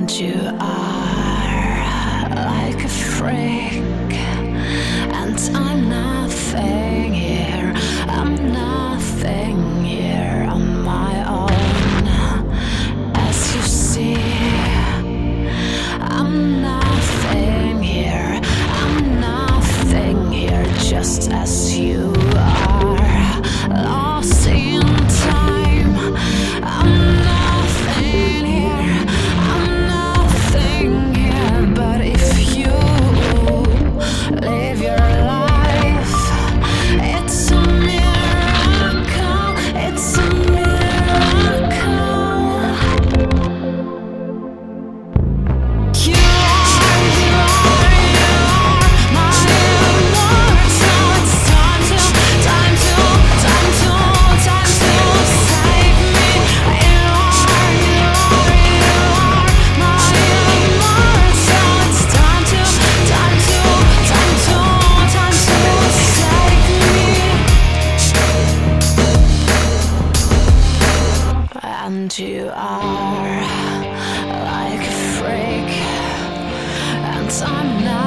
And you are like a freak, and I'm nothing here. I'm nothing here on my own. As you see, I'm nothing here. I'm nothing here, just as you are, lost in time. I'm nothing here. I'm nothing here. But if you live your life, it's a miracle. It's a miracle. You are my immortal. It's time to save me. You are my immortal. It's time to save me. And you are like a freak, and I'm not.